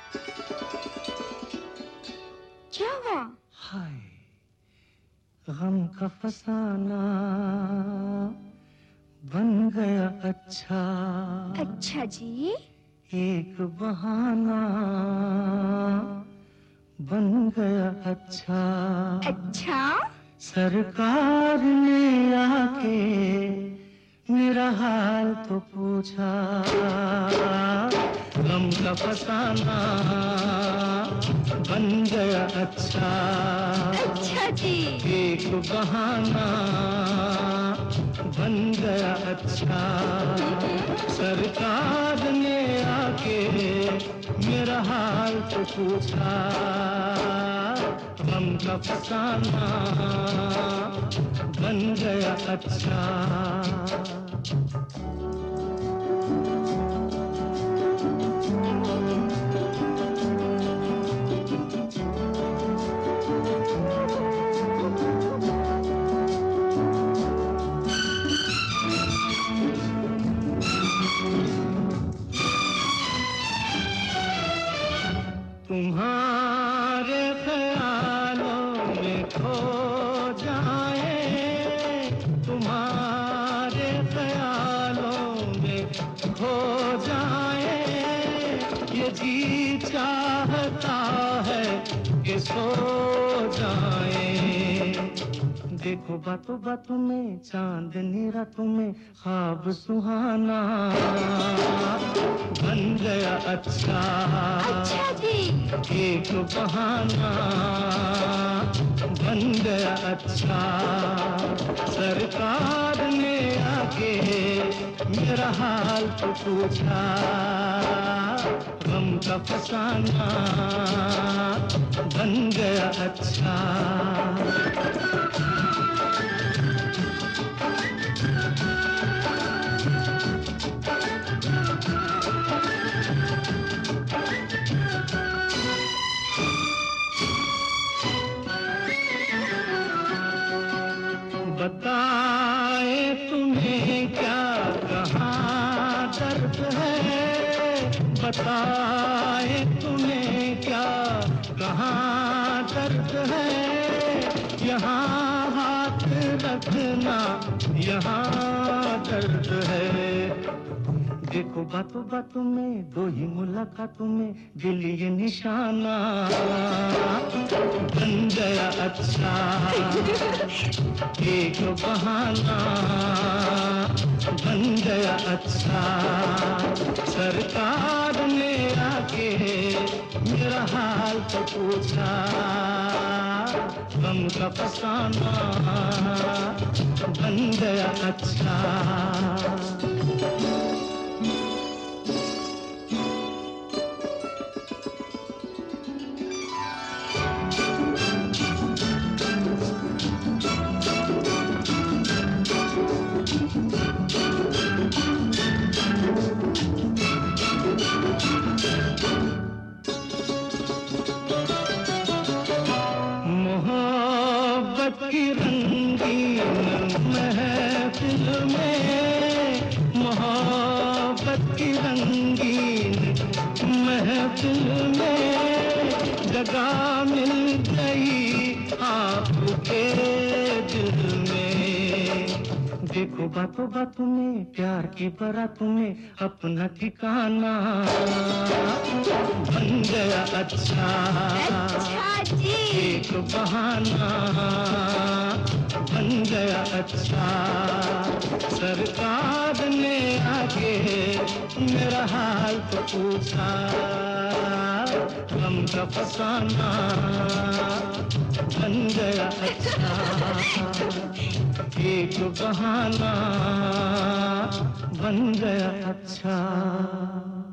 क्या हुआ? हाय, गम का फसाना बन गया अच्छा। अच्छा जी। एक बहाना बन गया अच्छा। अच्छा? सरकार ने आके मेरा हाल तो पूछा। गम का फसाना बन गया अच्छा। अच्छा जी। एक बहाना बन गया अच्छा। सरकार ने आके मेरा हाल तो पूछा। गम का फसाना बन गया अच्छा। तुम्हारे ख्यालों में खो जाए, तुम्हारे ख्यालों में खो जाए, ये जी चाहता है कि सो जाए। देखो बातों बातों में चांदनी रातों में ख्वाब सुहाना बन गया अच्छा। अच्छा जी। एक बहाना बन गया अच्छा। सरकार ने आके मेरा हाल तो पूछा। गम का फसाना बन गया अच्छा। बताए तुम्हें क्या कहाँ दर्द है, बताए तुम्हें क्या कहाँ दर्द है। यहाँ हाथ रखना यहाँ दर्द है। देखो बातों बातों में दो ही मुलाकातों में दिल ये निशाना बन गया अच्छा। एक बहाना बन गया अच्छा। सरकार ने आके मेरा हाल तो पूछा। गम का फसाना बन गया अच्छा। मोहब्बत की रंगीन महफिल में, मोहब्बत की रंगीन महफिल में जगह मिल गई आपके दिल में। देखो बातों बातों में प्यार की बारातों में अपना ठिकाना बन गया अच्छा। अच्छा जी। एक बहाना बन गया अच्छा। सरकार ने आके मेरा हाल तो पूछा। गम का फसाना बन गया अच्छा। एक बहाना बन गया अच्छा।